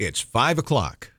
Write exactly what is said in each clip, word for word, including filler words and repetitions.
It's five o'clock.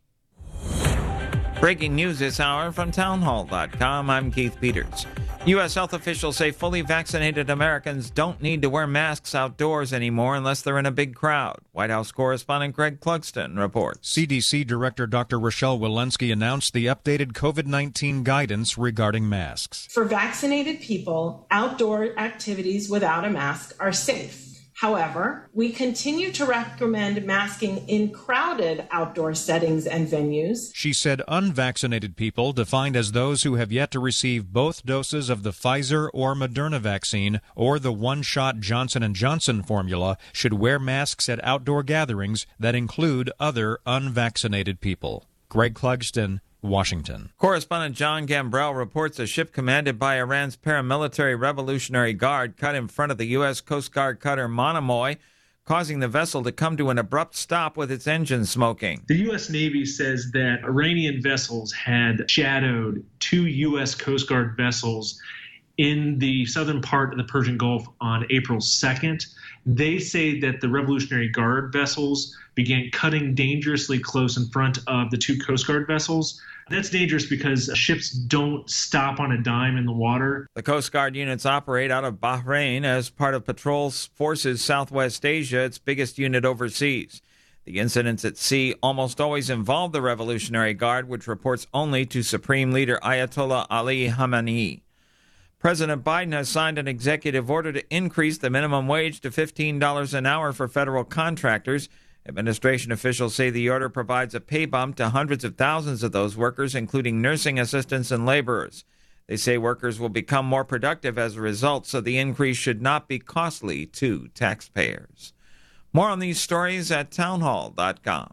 Breaking news this hour from townhall dot com. I'm Keith Peters. U S health officials say fully vaccinated Americans don't need to wear masks outdoors anymore unless they're in a big crowd. White House correspondent Greg Clugston reports. C D C Director Doctor Rochelle Walensky announced the updated COVID nineteen guidance regarding masks. For vaccinated people, outdoor activities without a mask are safe. However, we continue to recommend masking in crowded outdoor settings and venues. She said unvaccinated people, defined as those who have yet to receive both doses of the Pfizer or Moderna vaccine or the one-shot Johnson and Johnson formula, should wear masks at outdoor gatherings that include other unvaccinated people. Greg Clugston, Washington. Correspondent John Gambrell reports a ship commanded by Iran's paramilitary Revolutionary Guard cut in front of the U S Coast Guard cutter Monomoy, causing the vessel to come to an abrupt stop with its engine smoking. The U S Navy says that Iranian vessels had shadowed two U S Coast Guard vessels in the southern part of the Persian Gulf on April second. They say that the Revolutionary Guard vessels began cutting dangerously close in front of the two Coast Guard vessels. That's dangerous because ships don't stop on a dime in the water. The Coast Guard units operate out of Bahrain as part of Patrol Forces Southwest Asia, its biggest unit overseas. The incidents at sea almost always involve the Revolutionary Guard, which reports only to Supreme Leader Ayatollah Ali Khamenei. President Biden has signed an executive order to increase the minimum wage to fifteen dollars an hour for federal contractors. Administration officials say the order provides a pay bump to hundreds of thousands of those workers, including nursing assistants and laborers. They say workers will become more productive as a result, so the increase should not be costly to taxpayers. More on these stories at townhall dot com.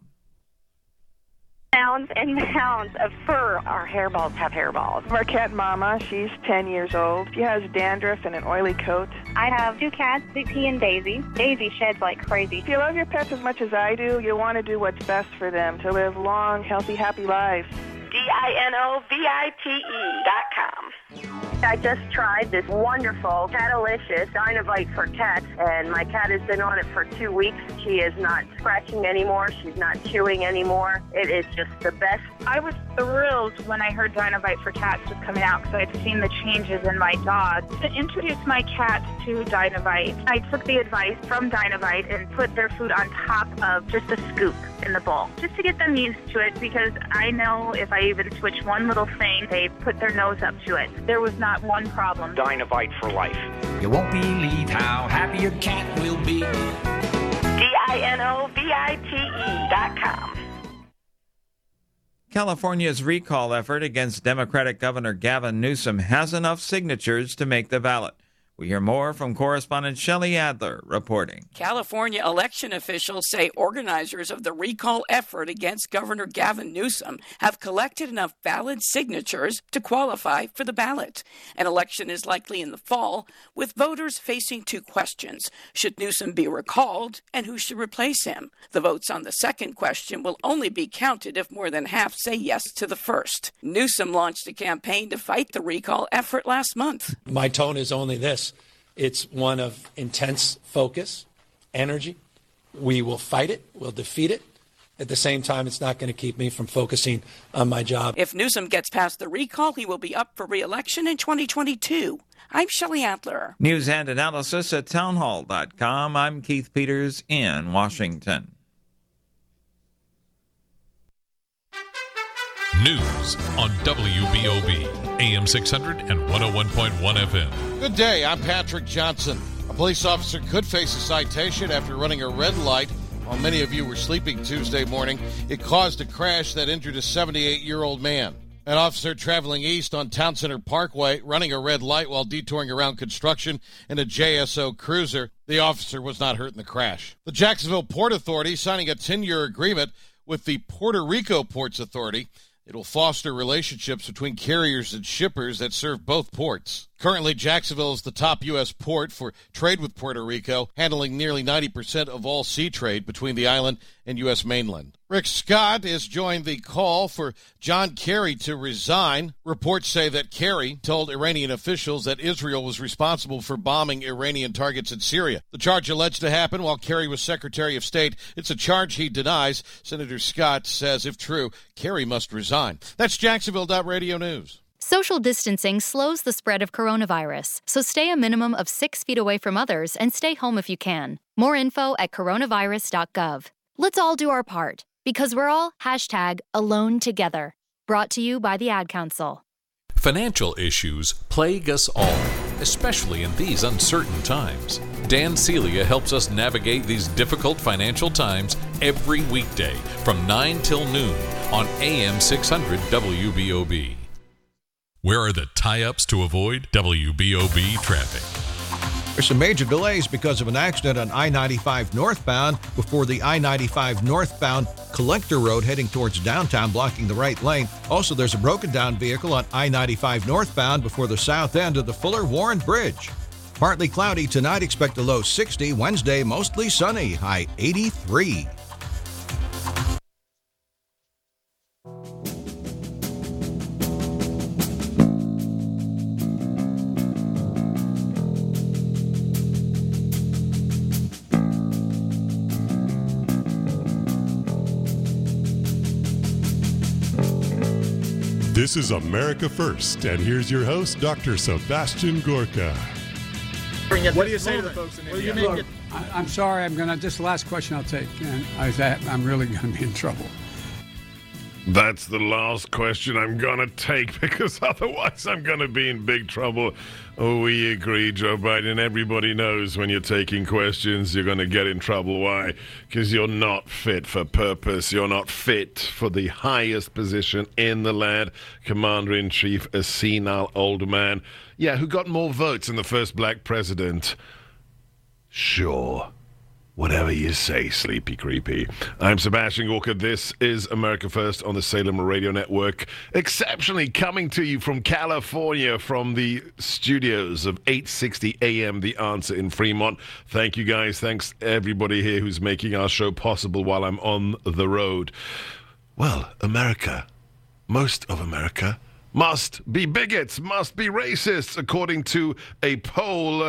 Mounds and mounds of fur. Our hairballs have hairballs. Our cat Mama, she's ten years old. She has dandruff and an oily coat. I have two cats, Big P and Daisy. Daisy sheds like crazy. If you love your pets as much as I do, you want to do what's best for them to live long, healthy, happy lives. D I N O V I T E dot com. I just tried this wonderful Catalicious Dynovite for cats, and my cat has been on it for two weeks. She is not scratching anymore. She's not chewing anymore. It is just the best. I was thrilled when I heard Dynovite for cats was coming out because I'd seen the changes in my dog. To introduce my cats to Dynovite, I took the advice from Dynovite and put their food on top of just a scoop in the bowl, just to get them used to it, because I know if I even switch one little thing, they put their nose up to it. There was not one problem. Dynovite for life. You won't believe how happy your cat will be. D I N O V I T E dot com. California's recall effort against Democratic Governor Gavin Newsom has enough signatures to make the ballot. We hear more from correspondent Shelley Adler reporting. California election officials say organizers of the recall effort against Governor Gavin Newsom have collected enough valid signatures to qualify for the ballot. An election is likely in the fall, with voters facing two questions. Should Newsom be recalled, and who should replace him? The votes on the second question will only be counted if more than half say yes to the first. Newsom launched a campaign to fight the recall effort last month. My tone is only this. It's one of intense focus, energy. We will fight it. We'll defeat it. At the same time, it's not going to keep me from focusing on my job. If Newsom gets past the recall, he will be up for re-election in twenty twenty-two. I'm Shelley Adler. News and analysis at townhall dot com. I'm Keith Peters in Washington. News on W B O B, A M six hundred and one oh one point one F M. Good day, I'm Patrick Johnson. A police officer could face a citation after running a red light while many of you were sleeping Tuesday morning. It caused a crash that injured a seventy-eight-year-old man. An officer traveling east on Town Center Parkway running a red light while detouring around construction in a J S O cruiser. The officer was not hurt in the crash. The Jacksonville Port Authority signing a ten-year agreement with the Puerto Rico Ports Authority. It'll foster relationships between carriers and shippers that serve both ports. Currently, Jacksonville is the top U S port for trade with Puerto Rico, handling nearly ninety percent of all sea trade between the island and U S mainland. Rick Scott has joined the call for John Kerry to resign. Reports say that Kerry told Iranian officials that Israel was responsible for bombing Iranian targets in Syria. The charge alleged to happen while Kerry was Secretary of State. It's a charge he denies. Senator Scott says, if true, Kerry must resign. That's Jacksonville Radio News. Social distancing slows the spread of coronavirus, so stay a minimum of six feet away from others and stay home if you can. More info at coronavirus dot gov. Let's all do our part, because we're all hashtag alone together. Brought to you by the Ad Council. Financial issues plague us all, especially in these uncertain times. Dan Celia helps us navigate these difficult financial times every weekday from nine till noon on A M six hundred W B O B. Where are the tie-ups to avoid W B O B traffic? There's some major delays because of an accident on I ninety-five northbound before the I ninety-five northbound Collector Road heading towards downtown, blocking the right lane. Also, there's a broken down vehicle on I ninety-five northbound before the south end of the Fuller Warren Bridge. Partly cloudy tonight, expect a low sixty. Wednesday, mostly sunny, high eighty-three. This is America First, and here's your host, Doctor Sebastian Gorka. What do you say to the folks in India? Look, I, I'm sorry, I'm going to, this is the last question I'll take, and I, I'm really going to be in trouble. That's the last question I'm going to take, because otherwise I'm going to be in big trouble. Oh, we agree, Joe Biden. Everybody knows when you're taking questions, you're going to get in trouble. Why? Because you're not fit for purpose. You're not fit for the highest position in the land. Commander-in-Chief, a senile old man. Yeah, who got more votes than the first black president? Sure. Whatever you say, Sleepy Creepy. I'm Sebastian Gorka. This is America First on the Salem Radio Network. Exceptionally coming to you from California, from the studios of eight sixty A M The Answer in Fremont. Thank you, guys. Thanks, everybody here who's making our show possible while I'm on the road. Well, America, most of America, must be bigots, must be racists, according to a poll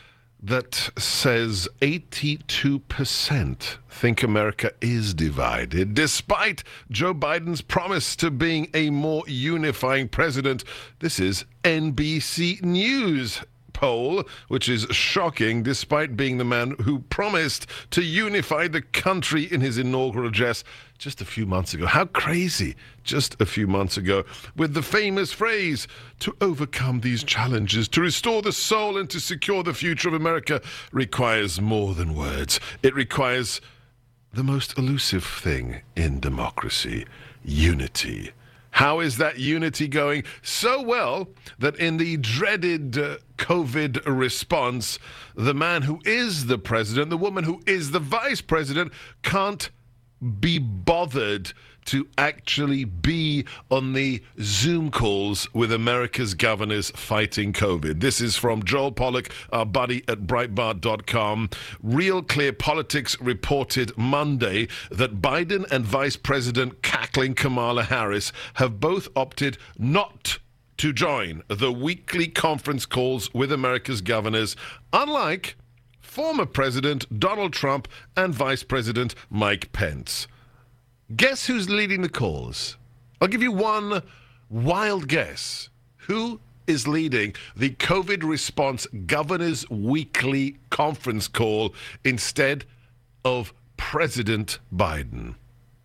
that says eighty-two percent think America is divided, despite Joe Biden's promise to being a more unifying president. This is N B C News poll, which is shocking, despite being the man who promised to unify the country in his inaugural address just a few months ago. How crazy, just a few months ago, with the famous phrase, to overcome these challenges, to restore the soul and to secure the future of America requires more than words. It requires the most elusive thing in democracy, unity. How is that unity going? So well that in the dreaded uh, COVID response, the man who is the president, the woman who is the vice president, can't be bothered to actually be on the Zoom calls with America's governors fighting COVID. This is from Joel Pollack, our buddy at Breitbart dot com. Real Clear Politics reported Monday that Biden and Vice President cackling Kamala Harris have both opted not to join the weekly conference calls with America's governors, unlike former President Donald Trump and Vice President Mike Pence. Guess who's leading the calls? I'll give you one wild guess. Who is leading the COVID response Governors Weekly conference call instead of President Biden?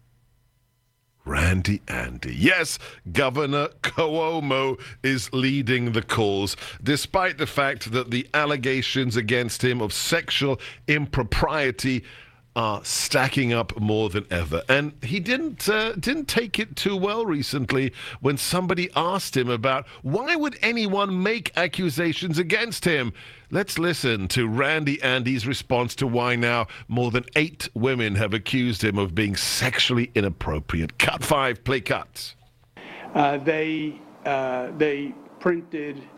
Randy Andy. Yes, Governor Cuomo is leading the calls, despite the fact that the allegations against him of sexual impropriety are stacking up more than ever. And he didn't uh, didn't take it too well recently when somebody asked him about why would anyone make accusations against him. Let's listen to Randy Andy's response to why now more than eight women have accused him of being sexually inappropriate. Cut five, play cuts. Uh, they uh, they printed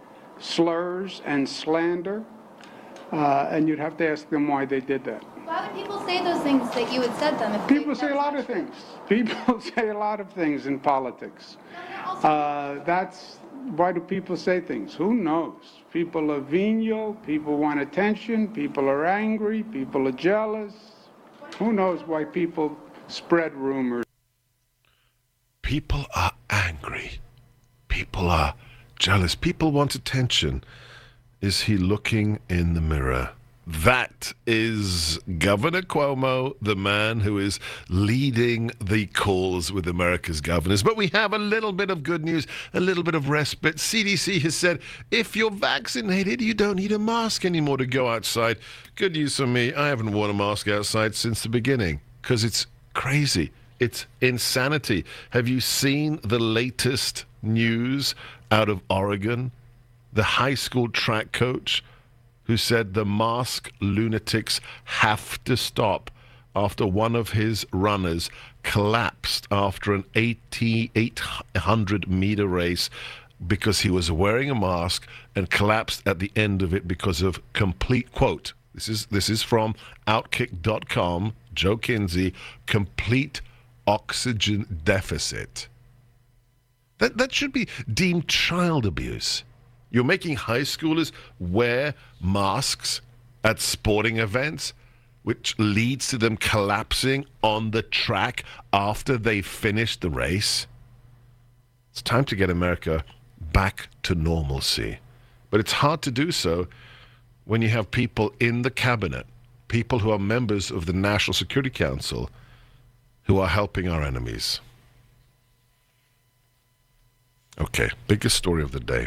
slurs and slander, uh, and you'd have to ask them why they did that. Why would people say those things that you had said them? If People say a lot of things. People say a lot of things in politics. Uh, that's why do people say things? Who knows? People are venal, people want attention, people are angry, people are jealous. Who knows why people spread rumors? People are angry. People are jealous. People want attention. Is he looking in the mirror? That is Governor Cuomo, the man who is leading the cause with America's governors. But we have a little bit of good news, a little bit of respite. C D C has said if you're vaccinated, you don't need a mask anymore to go outside. Good news for me. I haven't worn a mask outside since the beginning because it's crazy. It's insanity. Have you seen the latest news out of Oregon? The high school track coach who said the mask lunatics have to stop after one of his runners collapsed after an eighty-eight hundred meter race because he was wearing a mask and collapsed at the end of it because of complete, quote, this is this is from Outkick dot com, Joe Kinsey, complete oxygen deficit. That that should be deemed child abuse. You're making high schoolers wear masks at sporting events, which leads to them collapsing on the track after they finish the race. It's time to get America back to normalcy. But it's hard to do so when you have people in the cabinet, people who are members of the National Security Council, who are helping our enemies. Okay, biggest story of the day.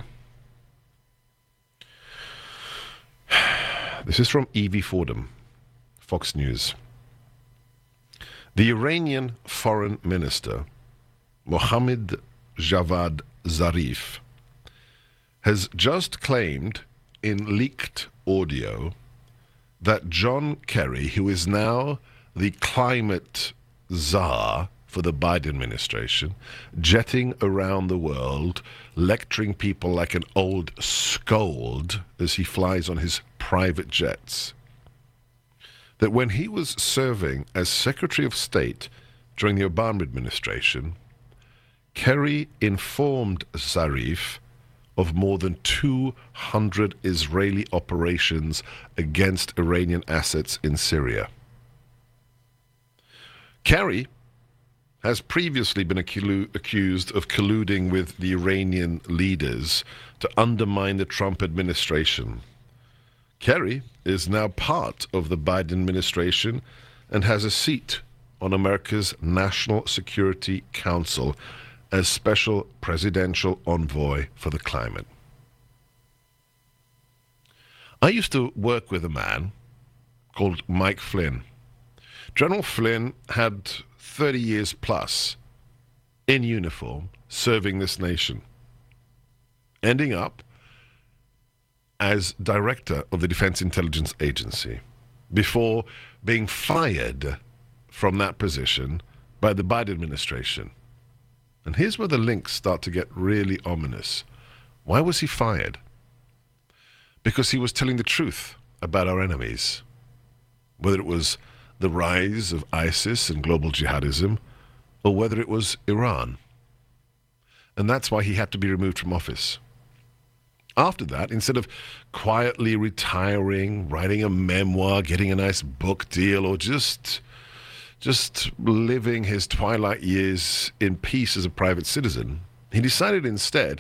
This is from Evie Fordham, Fox News. The Iranian Foreign Minister, Mohammad Javad Zarif, has just claimed in leaked audio that John Kerry, who is now the climate czar for the Biden administration, jetting around the world, lecturing people like an old scold as he flies on his private jets, that when he was serving as Secretary of State during the Obama administration, Kerry informed Zarif of more than two hundred Israeli operations against Iranian assets in Syria. Kerry has previously been accu- accused of colluding with the Iranian leaders to undermine the Trump administration. Kerry is now part of the Biden administration and has a seat on America's National Security Council as Special Presidential Envoy for the Climate. I used to work with a man called Mike Flynn. General Flynn had thirty years plus in uniform serving this nation, ending up as director of the Defense Intelligence Agency before being fired from that position by the Biden administration. And here's where the links start to get really ominous. Why was he fired? Because he was telling the truth about our enemies, whether it was the rise of ISIS and global jihadism, or whether it was Iran. And that's why he had to be removed from office. After that, instead of quietly retiring, writing a memoir, getting a nice book deal, or just, just living his twilight years in peace as a private citizen, he decided instead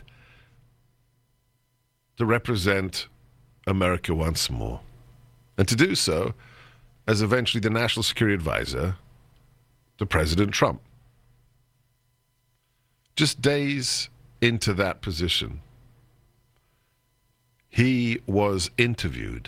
to represent America once more. And to do so as eventually the National Security Advisor to President Trump. Just days into that position, he was interviewed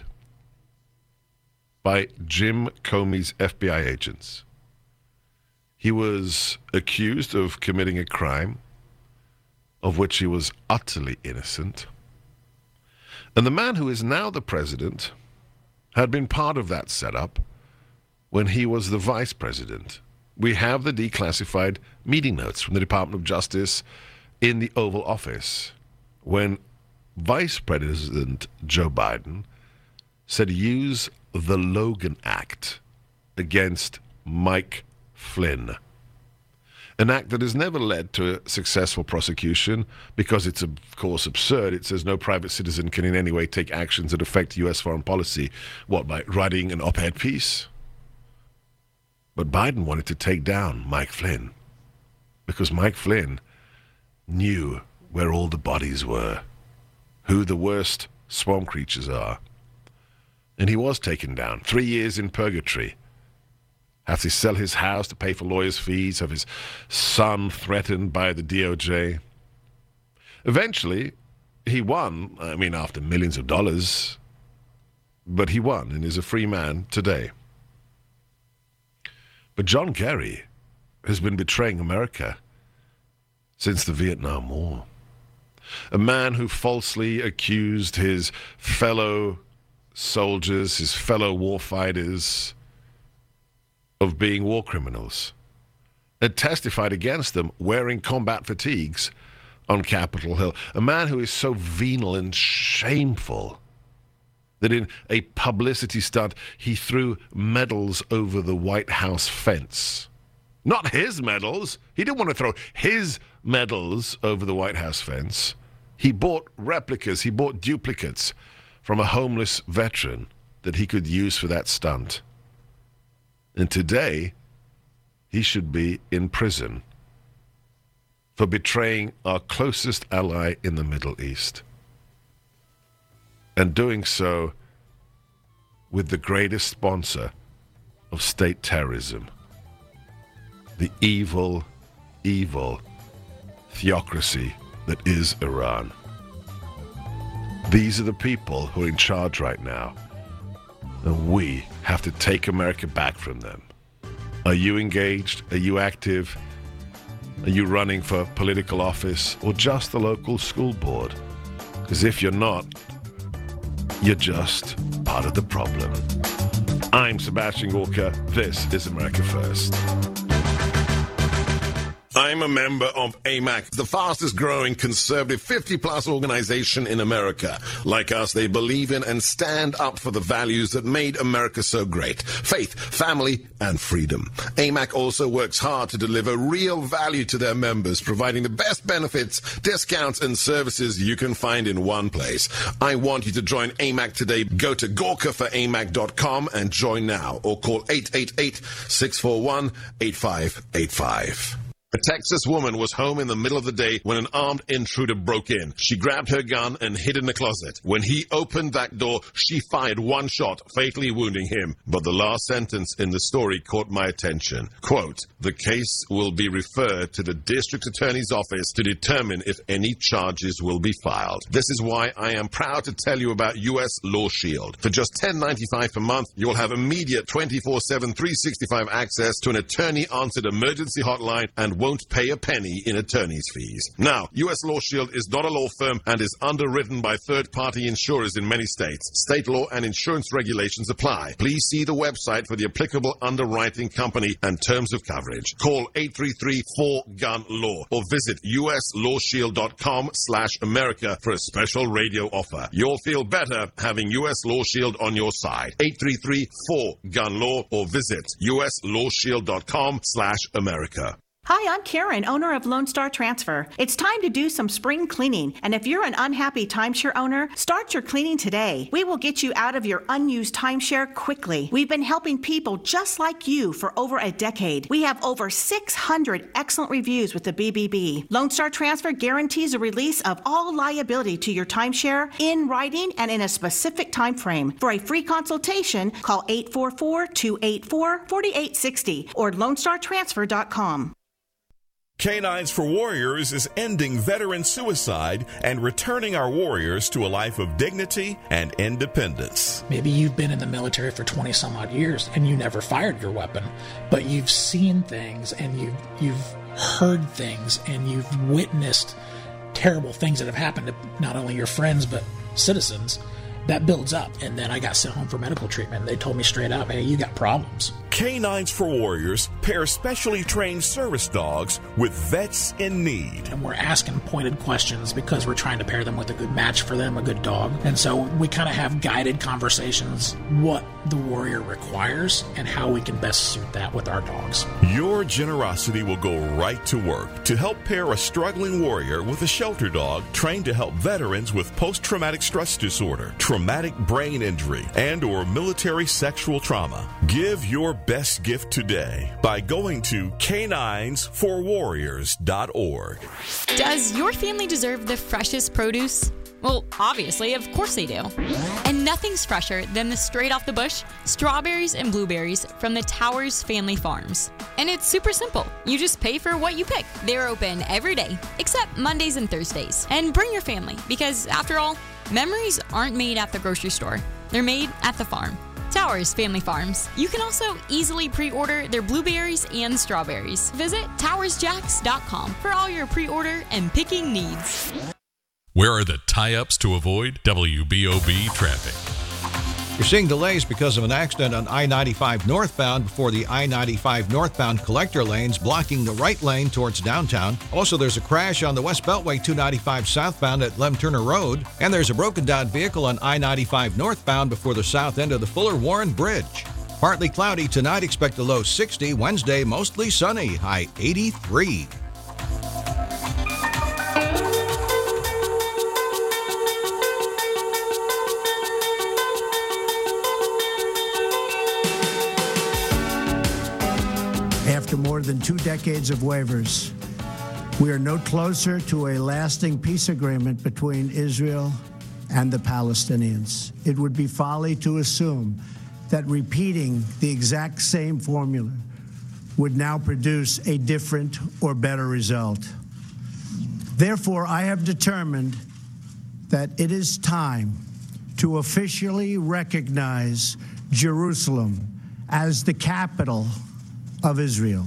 by Jim Comey's F B I agents. He was accused of committing a crime of which he was utterly innocent. And the man who is now the president had been part of that setup when he was the vice president. We have the declassified meeting notes from the Department of Justice in the Oval Office when Vice President Joe Biden said use the Logan Act against Mike Flynn. An act that has never led to a successful prosecution because it's, of course, absurd. It says no private citizen can in any way take actions that affect U S foreign policy. What, by writing an op-ed piece? But Biden wanted to take down Mike Flynn because Mike Flynn knew where all the bodies were, who the worst swamp creatures are. And he was taken down. Three years in purgatory. Have to sell his house to pay for lawyers' fees, have his son threatened by the D O J. Eventually, he won, I mean, after millions of dollars, but he won and is a free man today. But John Kerry has been betraying America since the Vietnam War. A man who falsely accused his fellow soldiers, his fellow warfighters, of being war criminals, and testified against them wearing combat fatigues on Capitol Hill. A man who is so venal and shameful that in a publicity stunt, he threw medals over the White House fence. Not his medals. He didn't want to throw his medals over the White House fence. He bought replicas, he bought duplicates from a homeless veteran that he could use for that stunt. And today, he should be in prison for betraying our closest ally in the Middle East. And doing so with the greatest sponsor of state terrorism. The evil, evil theocracy that is Iran. These are the people who are in charge right now. And we have to take America back from them. Are you engaged? Are you active? Are you running for political office or just the local school board? Because if you're not, you're just part of the problem. I'm Sebastian Gorka. This is America First. I'm a member of A M A C, the fastest growing conservative fifty plus organization in America. Like us, they believe in and stand up for the values that made America so great. Faith, family, and freedom. A M A C also works hard to deliver real value to their members, providing the best benefits, discounts, and services you can find in one place. I want you to join A M A C today. Go to gorka for A M A C dot com and join now, or call eight eight eight, six four one, eight five eight five. A Texas woman was home in the middle of the day when an armed intruder broke in. She grabbed her gun and hid in the closet. When he opened that door, she fired one shot, fatally wounding him. But the last sentence in the story caught my attention. Quote, the case will be referred to the district attorney's office to determine if any charges will be filed. This is why I am proud to tell you about U S Law Shield. For just ten dollars and ninety-five cents per month, you'll have immediate twenty-four seven, three sixty-five access to an attorney-answered emergency hotline and won't pay a penny in attorney's fees. Now, U S Law Shield is not a law firm and is underwritten by third-party insurers in many states. State law and insurance regulations apply. Please see the website for the applicable underwriting company and terms of coverage. Call eight three three, four gun law or visit U S law shield dot com slash America for a special radio offer. You'll feel better having U S Law Shield on your side. eight three three, four gun law or visit U S law shield dot com slash America. Hi, I'm Karen, owner of Lone Star Transfer. It's time to do some spring cleaning, and if you're an unhappy timeshare owner, start your cleaning today. We will get you out of your unused timeshare quickly. We've been helping people just like you for over a decade. We have over six hundred excellent reviews with the B B B. Lone Star Transfer guarantees a release of all liability to your timeshare in writing and in a specific time frame. For a free consultation, call eight four four, two eight four, four eight six zero or lone star transfer dot com. Canines for Warriors is ending veteran suicide and returning our warriors to a life of dignity and independence. Maybe you've been in the military for twenty some odd years and you never fired your weapon, but you've seen things and you've, you've heard things and you've witnessed terrible things that have happened to not only your friends but citizens. That builds up. And then I got sent home for medical treatment. They told me straight up, hey, you got problems. Canines for Warriors pairs specially trained service dogs with vets in need. And we're asking pointed questions because we're trying to pair them with a good match for them, a good dog. And so we kind of have guided conversations what the warrior requires and how we can best suit that with our dogs. Your generosity will go right to work to help pair a struggling warrior with a shelter dog trained to help veterans with post-traumatic stress disorder, traumatic brain injury, and or military sexual trauma. Give your best gift today by going to canines for warriors dot org. Does your family deserve the freshest produce? Well, obviously, of course they do. And nothing's fresher than the straight off the bush strawberries and blueberries from the Towers Family Farms. And it's super simple. You just pay for what you pick. They're open every day, except Mondays and Thursdays. And bring your family, because after all, memories aren't made at the grocery store. They're made at the farm. Towers Family Farms. You can also easily pre-order their blueberries and strawberries. Visit towers jacks dot com for all your pre-order and picking needs. Where are the tie-ups to avoid W B O B traffic? You're seeing delays because of an accident on I ninety-five northbound before the I ninety-five northbound collector lanes, blocking the right lane towards downtown. Also, there's a crash on the West Beltway two ninety-five southbound at Lem Turner Road. And there's a broken down vehicle on I ninety-five northbound before the south end of the Fuller Warren Bridge. Partly cloudy tonight, expect a low sixty. Wednesday, mostly sunny, high eighty-three. After more than two decades of waivers, we are no closer to a lasting peace agreement between Israel and the Palestinians. It would be folly to assume that repeating the exact same formula would now produce a different or better result. Therefore, I have determined that it is time to officially recognize Jerusalem as the capital of Israel.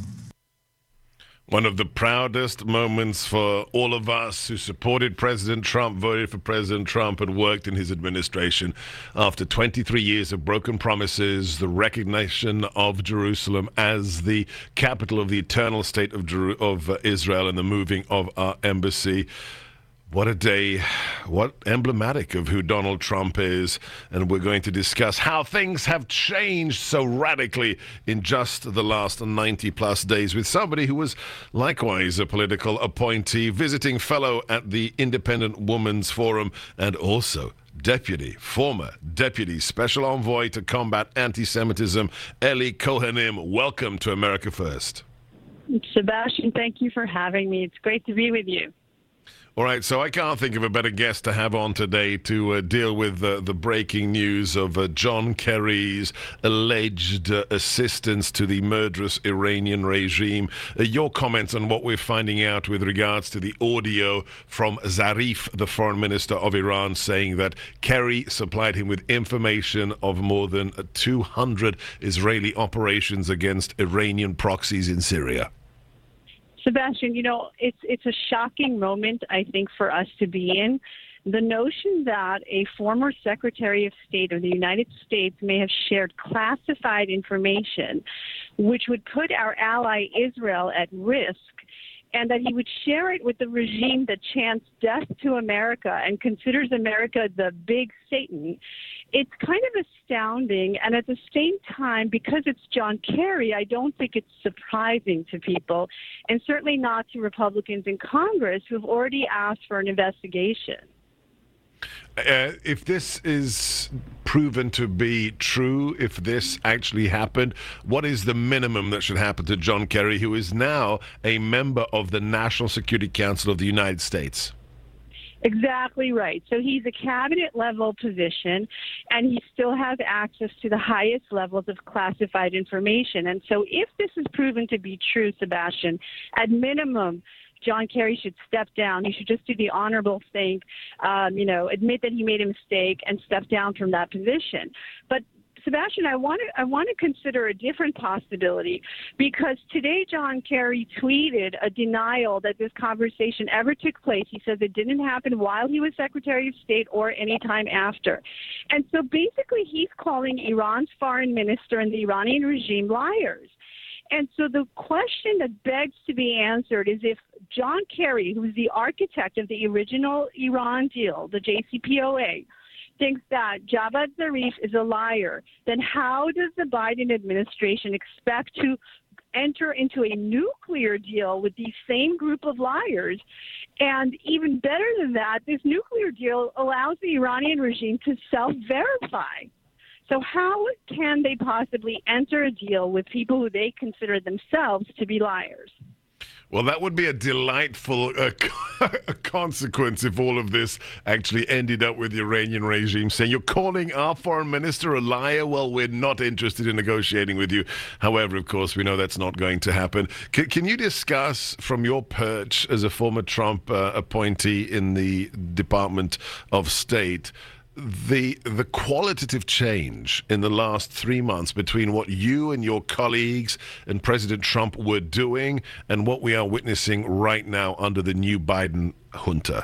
One of the proudest moments for all of us who supported President Trump, voted for President Trump, and worked in his administration. After twenty-three years of broken promises, the recognition of Jerusalem as the capital of the eternal state of, Jeru- of uh, Israel and the moving of our embassy. What a day, what emblematic of who Donald Trump is. And we're going to discuss how things have changed so radically in just the last ninety plus days with somebody who was likewise a political appointee, visiting fellow at the Independent Women's Forum, and also Deputy, former Deputy Special Envoy to Combat Anti-Semitism, Eli Cohenim. Welcome to America First. Sebastian, thank you for having me. It's great to be with you. All right, so I can't think of a better guest to have on today to uh, deal with uh, the breaking news of uh, John Kerry's alleged uh, assistance to the murderous Iranian regime. Uh, your comments on what we're finding out with regards to the audio from Zarif, the foreign minister of Iran, saying that Kerry supplied him with information of more than two hundred Israeli operations against Iranian proxies in Syria. Sebastian, you know, it's it's a shocking moment, I think, for us to be in. The notion that a former Secretary of State of the United States may have shared classified information, which would put our ally Israel at risk, and that he would share it with the regime that chants death to America and considers America the big Satan. It's kind of astounding, and at the same time, because it's John Kerry, I don't think it's surprising to people, and certainly not to Republicans in Congress who have already asked for an investigation. Uh, if this is proven to be true, if this actually happened, what is the minimum that should happen to John Kerry, who is now a member of the National Security Council of the United States? Exactly right. So he's a cabinet level position, and he still has access to the highest levels of classified information. And so if this is proven to be true, Sebastian, at minimum, John Kerry should step down. He should just do the honorable thing, um, you know, admit that he made a mistake and step down from that position. But Sebastian, I want to I want to consider a different possibility, because today John Kerry tweeted a denial that this conversation ever took place. He says it didn't happen while he was Secretary of State or any time after. And so basically he's calling Iran's foreign minister and the Iranian regime liars. And so the question that begs to be answered is, if John Kerry, who's the architect of the original Iran deal, the J C P O A, thinks that Javad Zarif is a liar, then how does the Biden administration expect to enter into a nuclear deal with the same group of liars? And even better than that, this nuclear deal allows the Iranian regime to self-verify. So how can they possibly enter a deal with people who they consider themselves to be liars? Well, that would be a delightful uh, consequence if all of this actually ended up with the Iranian regime saying, you're calling our foreign minister a liar? Well, we're not interested in negotiating with you. However, of course, we know that's not going to happen. C- can you discuss from your perch as a former Trump uh, appointee in the Department of State the the qualitative change in the last three months between what you and your colleagues and President Trump were doing and what we are witnessing right now under the new Biden junta?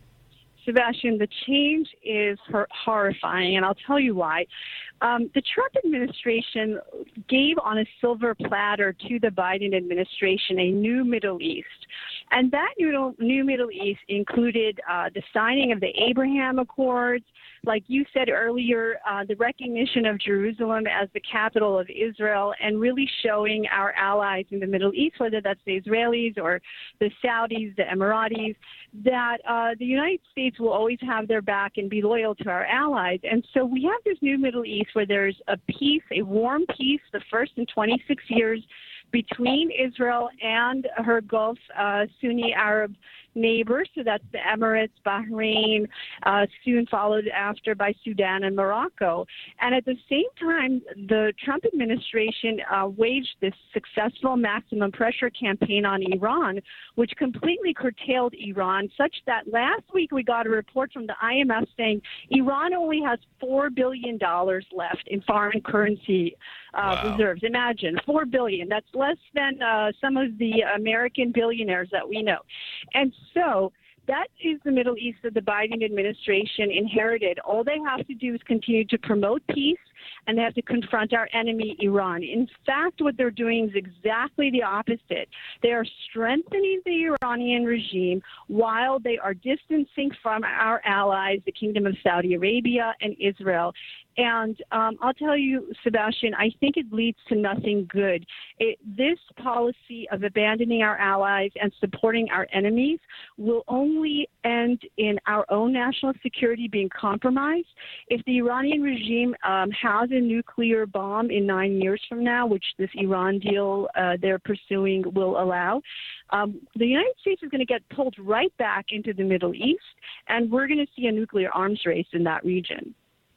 Sebastian, the change is hor- horrifying, and I'll tell you why. Um, the Trump administration gave on a silver platter to the Biden administration a new Middle East. And that new, new Middle East included uh, the signing of the Abraham Accords, like you said earlier, uh, the recognition of Jerusalem as the capital of Israel, and really showing our allies in the Middle East, whether that's the Israelis or the Saudis, the Emiratis, that uh, the United States will always have their back and be loyal to our allies. And so we have this new Middle East where there's a peace, a warm peace, the first in twenty-six years, between Israel and her Gulf uh, Sunni Arab neighbors. So that's the Emirates, Bahrain, uh, soon followed after by Sudan and Morocco. And at the same time, the Trump administration uh, waged this successful maximum pressure campaign on Iran, which completely curtailed Iran, such that last week we got a report from the I M F saying Iran only has four billion dollars left in foreign currency uh, wow. reserves. Imagine, four billion dollars. That's less than uh, some of the American billionaires that we know. And so that is the Middle East that the Biden administration inherited. All they have to do is continue to promote peace, and they have to confront our enemy, Iran. In fact, what they're doing is exactly the opposite. They are strengthening the Iranian regime while they are distancing from our allies, the Kingdom of Saudi Arabia and Israel. And um, I'll tell you, Sebastian, I think it leads to nothing good. It, this policy of abandoning our allies and supporting our enemies will only end in our own national security being compromised. If the Iranian regime um, has a nuclear bomb in nine years from now, which this Iran deal uh, they're pursuing will allow, um, the United States is going to get pulled right back into the Middle East, and we're going to see a nuclear arms race in that region.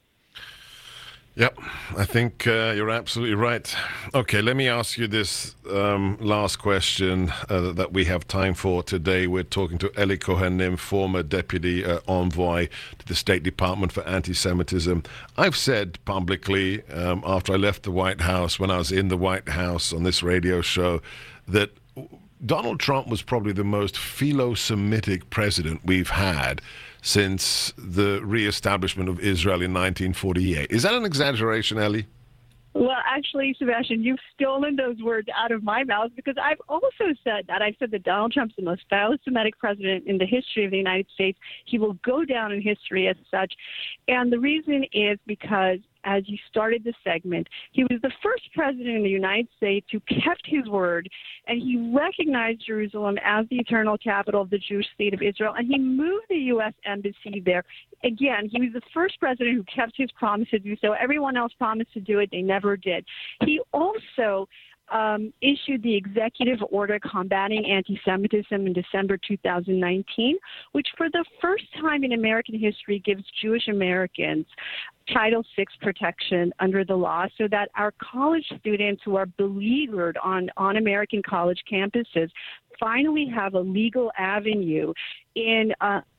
Yep, I think uh, you're absolutely right. Okay, let me ask you this um, last question uh, that we have time for today. We're talking to Eli Cohen, former deputy uh, envoy to the State Department for Anti-Semitism. I've said publicly um, after I left the White House, when I was in the White House on this radio show, that Donald Trump was probably the most philo-Semitic president we've had since the reestablishment of Israel in nineteen forty-eight. Is that an exaggeration, Ellie? Well, actually, Sebastian, you've stolen those words out of my mouth, because I've also said that. I've said that Donald Trump's the most philo-Semitic president in the history of the United States. He will go down in history as such. And the reason is because, as you started the segment, he was the first president in the United States who kept his word, and he recognized Jerusalem as the eternal capital of the Jewish state of Israel, and he moved the U S embassy there. Again, he was the first president who kept his promise to do so. Everyone else promised to do it. They never did. He also Um, issued the executive order combating anti-Semitism in December two thousand nineteen, which for the first time in American history gives Jewish Americans Title six protection under the law, so that our college students who are beleaguered on, on American college campuses finally have a legal avenue in uh,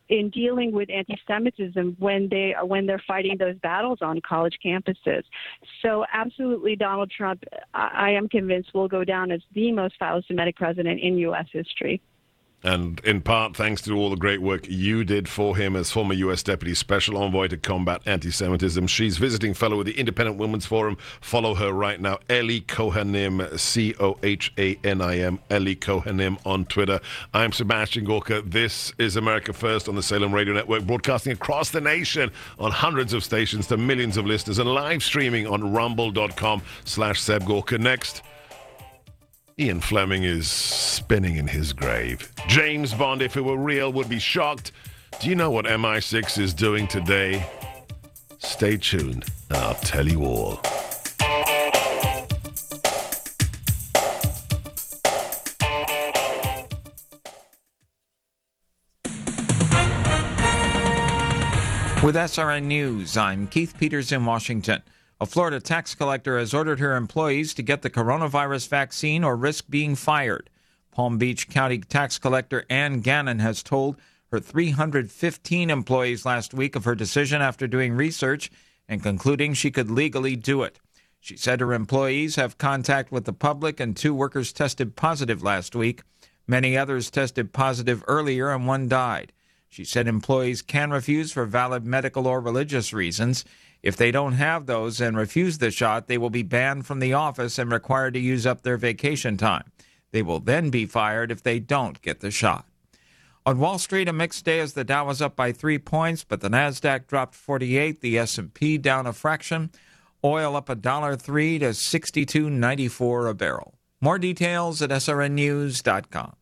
in dealing with anti-Semitism when they when they're fighting those battles on college campuses. So absolutely, Donald Trump, I, I am convinced, will go down as the most philo-Semitic president in U S history. And in part, thanks to all the great work you did for him as former U S Deputy Special Envoy to combat anti-Semitism. She's visiting fellow with the Independent Women's Forum. Follow her right now, Eli Kohanim, C O H A N I M, Eli Kohanim on Twitter. I'm Sebastian Gorka. This is America First on the Salem Radio Network, broadcasting across the nation on hundreds of stations to millions of listeners and live streaming on rumble.com slash Seb Gorka. Next, Ian Fleming is spinning in his grave. James Bond, if it were real, would be shocked. Do you know what M I six is doing today? Stay tuned. I'll tell you all. With S R N News, I'm Keith Peters in Washington. A Florida tax collector has ordered her employees to get the coronavirus vaccine or risk being fired. Palm Beach County tax collector Ann Gannon has told her three hundred fifteen employees last week of her decision after doing research and concluding she could legally do it. She said her employees have contact with the public and two workers tested positive last week. Many others tested positive earlier and one died. She said employees can refuse for valid medical or religious reasons. If they don't have those and refuse the shot, they will be banned from the office and required to use up their vacation time. They will then be fired if they don't get the shot. On Wall Street, a mixed day as the Dow was up by three points, but the Nasdaq dropped forty-eight, the S and P down a fraction. Oil up one dollar three to sixty-two ninety-four a barrel. More details at S R N news dot com.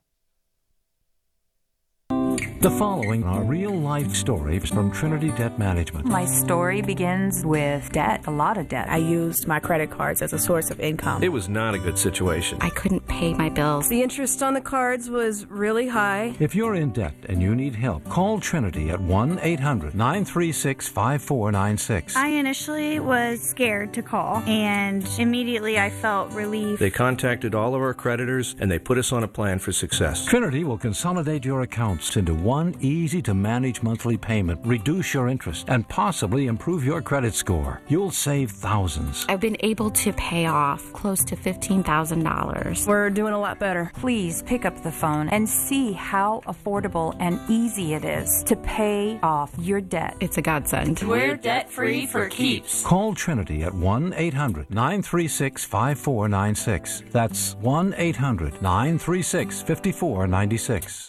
The following are real-life stories from Trinity Debt Management. My story begins with debt, a lot of debt. I used my credit cards as a source of income. It was not a good situation. I couldn't pay my bills. The interest on the cards was really high. If you're in debt and you need help, call Trinity at one eight hundred nine three six five four nine six. I initially was scared to call, and immediately I felt relief. They contacted all of our creditors, and they put us on a plan for success. Trinity will consolidate your accounts into one One easy-to-manage monthly payment, reduce your interest, and possibly improve your credit score. You'll save thousands. I've been able to pay off close to fifteen thousand dollars. We're doing a lot better. Please pick up the phone and see how affordable and easy it is to pay off your debt. It's a godsend. We're debt-free for keeps. Call Trinity at one eight hundred nine three six five four nine six. That's one eight hundred nine three six five four nine six.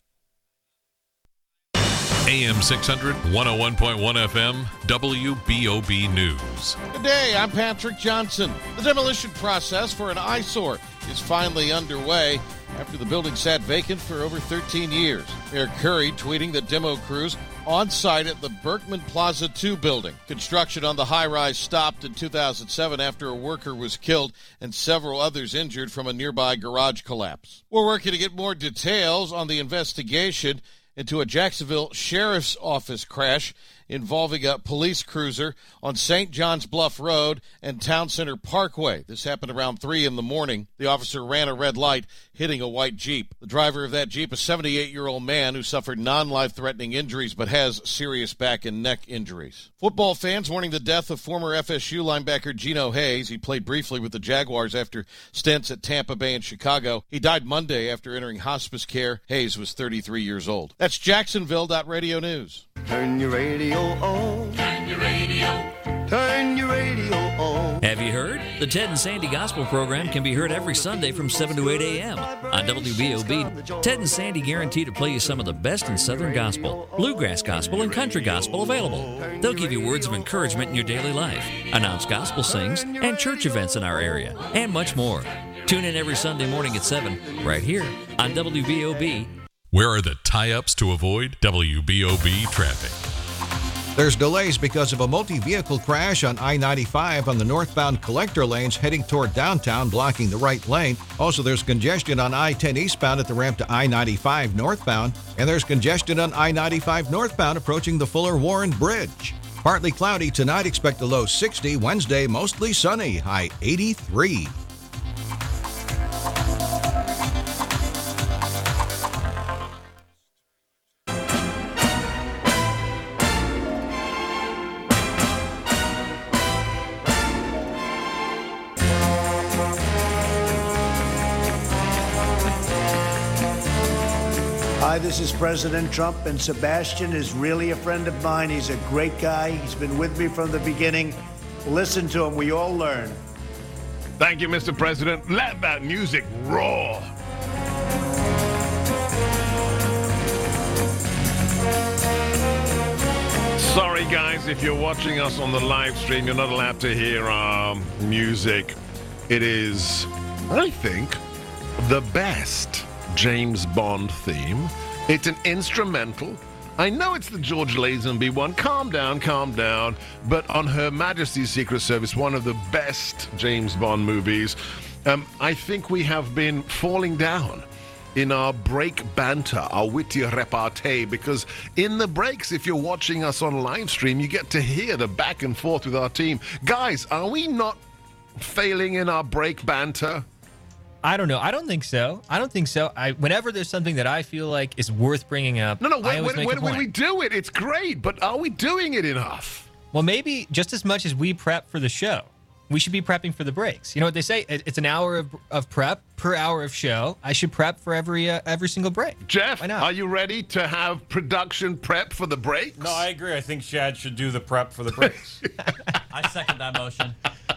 A M six hundred, one oh one point one F M, W B O B News. Good day, I'm Patrick Johnson. The demolition process for an eyesore is finally underway after the building sat vacant for over thirteen years. Mayor Curry tweeting that demo crews on site at the Berkman Plaza two building. Construction on the high-rise stopped in two thousand seven after a worker was killed and several others injured from a nearby garage collapse. We're working to get more details on the investigation into a Jacksonville Sheriff's Office crash involving a police cruiser on Saint John's Bluff Road and Town Center Parkway. This happened around three in the morning. The officer ran a red light, hitting a white Jeep. The driver of that Jeep, a seventy-eight-year-old man who suffered non-life-threatening injuries but has serious back and neck injuries. Football fans mourning the death of former F S U linebacker Geno Hayes. He played briefly with the Jaguars after stints at Tampa Bay and Chicago. He died Monday after entering hospice care. Hayes was thirty-three years old. That's Jacksonville Radio News. Turn your radio on. Turn your radio. Turn your radio on. Have you heard? The Ted and Sandy Gospel program can be heard every Sunday from seven to eight a.m. on W B O B. Ted and Sandy guarantee to play you some of the best in Southern gospel, bluegrass gospel, and country gospel available. They'll give you words of encouragement in your daily life, announce gospel sings, and church events in our area, and much more. Tune in every Sunday morning at seven, right here on W B O B. Where are the tie-ups to avoid W B O B traffic? There's delays because of a multi-vehicle crash on I ninety-five on the northbound collector lanes heading toward downtown, blocking the right lane. Also, there's congestion on I ten eastbound at the ramp to I ninety-five northbound, and there's congestion on I ninety-five northbound approaching the Fuller Warren Bridge. Partly cloudy tonight, expect a low sixty. Wednesday, mostly sunny, high eighty-three. Hi, this is President Trump, and Sebastian is really a friend of mine. He's a great guy. He's been with me from the beginning. Listen to him. We all learn. Thank you, Mister President. Let that music roar. Sorry, guys, if you're watching us on the live stream, you're not allowed to hear our music. It is, I think, the best James Bond theme. It's an instrumental. I know it's the George Lazenby one. Calm down, calm down. But on Her Majesty's Secret Service, one of the best James Bond movies, um, I think we have been falling down in our break banter, our witty repartee, because in the breaks, if you're watching us on live stream, you get to hear the back and forth with our team. Guys, are we not failing in our break banter? I don't know. I don't think so. I don't think so. I whenever there's something that I feel like is worth bringing up, no, no. I When, always make when, a when point. we do it, it's great. But are we doing it enough? Well, maybe just as much as we prep for the show, we should be prepping for the breaks. You know what they say? It- It's an hour of, of prep per hour of show. I should prep for every uh, every single break. Jeff, Why not? are you ready to have production prep for the breaks? No, I agree. I think Shad should do the prep for the breaks. I second that motion.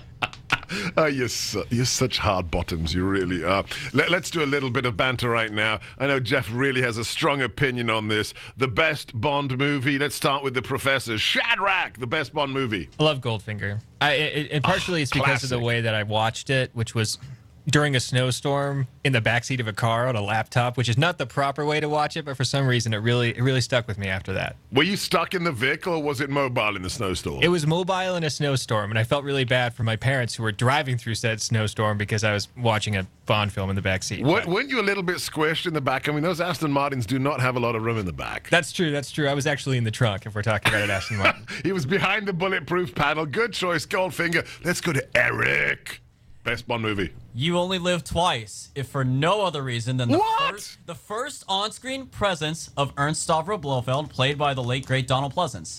Oh, you're, su- you're such hard bottoms, you really are. Let, let's do a little bit of banter right now. I know Jeff really has a strong opinion on this. The best Bond movie, let's start with the Professor. Shadrach, the best Bond movie. I love Goldfinger. I, it, and partially it's because of the classic. way that I watched it, which was during a snowstorm in the backseat of a car on a laptop, which is not the proper way to watch it, but for some reason it really it really stuck with me after that. Were you stuck in the vehicle or was it mobile in the snowstorm? It was mobile in a snowstorm, and I felt really bad for my parents who were driving through said snowstorm because I was watching a Bond film in the backseat. Weren't weren't you a little bit squished in the back? I mean, those Aston Martins do not have a lot of room in the back. That's true, that's true. I was actually in the trunk, if we're talking about it, Aston Martin. He was behind the bulletproof panel. Good choice, Goldfinger. Let's go to Eric. Best Bond movie. You Only Live Twice, if for no other reason than the What? first the first on-screen presence of Ernst Stavro Blofeld, played by the late great Donald Pleasance.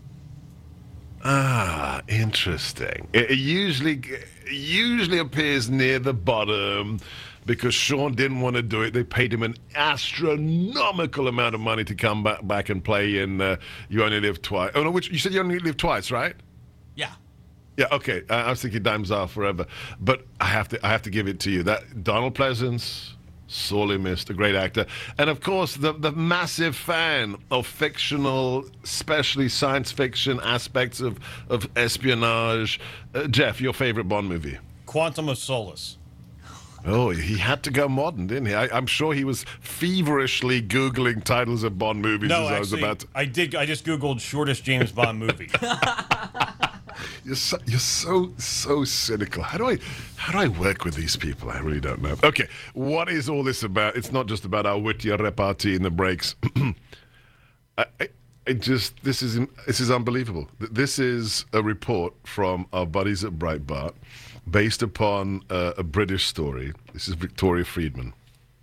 Ah, interesting. It, it usually it usually appears near the bottom because Sean didn't want to do it. They paid him an astronomical amount of money to come back back and play in uh, You Only Live Twice. Oh no, which you said You Only Live Twice, right? Yeah. Yeah, okay. Uh, I was thinking Dimes Are Forever, but I have to I have to give it to you. That Donald Pleasance, sorely missed, a great actor, and of course the the massive fan of fictional, especially science fiction aspects of of espionage. Uh, Jeff, your favorite Bond movie? Quantum of Solace. Oh, he had to go modern, didn't he? I, I'm sure he was feverishly Googling titles of Bond movies No, as I was actually, about to. I did. I just Googled shortest James Bond movie. You're so, you're so so cynical. How do I how do I work with these people? I really don't know. Okay, what is all this about? It's not just about our witty repartee in the breaks. I, I, I just this is this is unbelievable. This is a report from our buddies at Breitbart, based upon uh, a British story. This is Victoria Friedman.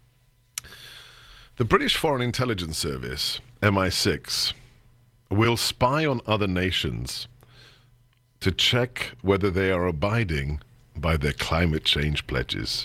The British Foreign Intelligence Service, M I six, will spy on other nations to check whether they are abiding by their climate change pledges.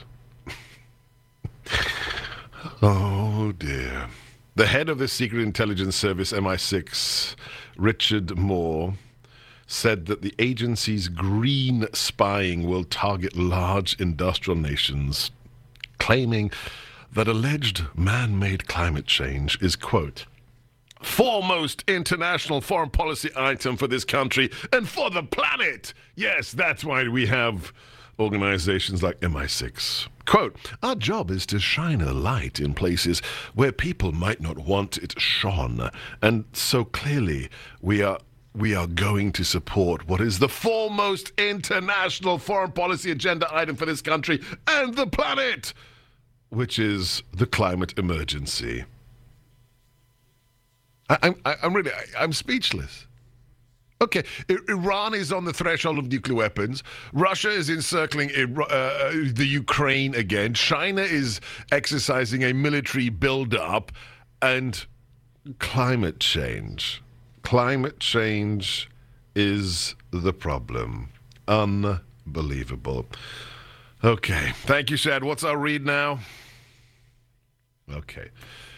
Oh, dear. The head of the Secret Intelligence Service, M I six, Richard Moore, said that the agency's green spying will target large industrial nations, claiming that alleged man-made climate change is, quote, foremost international foreign policy item for this country and for the planet. Yes, that's why we have organizations like M I six. Quote, our job is to shine a light in places where people might not want it shone. And so clearly we are we are going to support what is the foremost international foreign policy agenda item for this country and the planet, which is the climate emergency. I, I'm, I'm really, I, I'm speechless. Okay, I, Iran is on the threshold of nuclear weapons. Russia is encircling uh, the Ukraine again. China is exercising a military build-up, and climate change. Climate change is the problem. Unbelievable. Okay, thank you, Shad. What's our read now? Okay.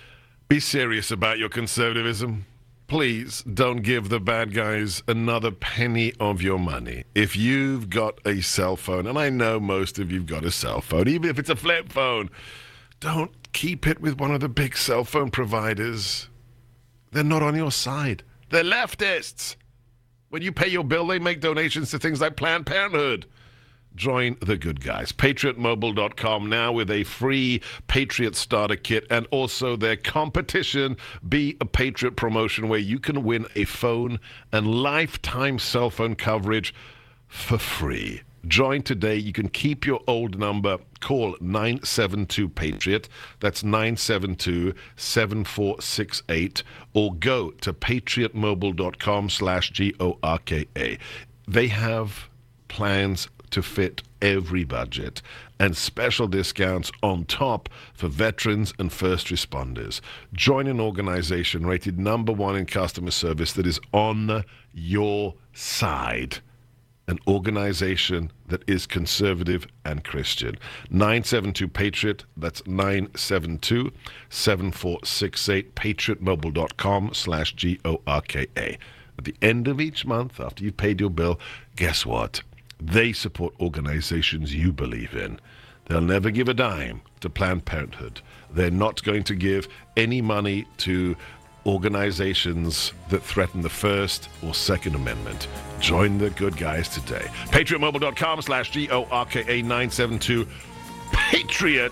Be serious about your conservatism. Please don't give the bad guys another penny of your money. If you've got a cell phone, and I know most of you've got a cell phone, even if it's a flip phone, don't keep it with one of the big cell phone providers. They're not on your side. They're leftists. When you pay your bill, they make donations to things like Planned Parenthood. Join the good guys. Patriot Mobile dot com now with a free Patriot Starter Kit and also their competition Be a Patriot promotion where you can win a phone and lifetime cell phone coverage for free. Join today. You can keep your old number. Call nine seven two Patriot. That's nine seven two, seven four six eight. Or go to patriot mobile dot com slash G O R K A. They have plans to fit every budget and special discounts on top for veterans and first responders. Join an organization rated number one in customer service that is on your side. An organization that is conservative and Christian. nine seven two Patriot, that's nine seven two, seven four six eight, patriot mobile dot com slash G O R K A. At the end of each month, after you've paid your bill, guess what? They support organizations you believe in. They'll never give a dime to Planned Parenthood. They're not going to give any money to organizations that threaten the First or Second Amendment. Join the good guys today. patriot mobile dot com slash G O R K A nine seven two Patriot.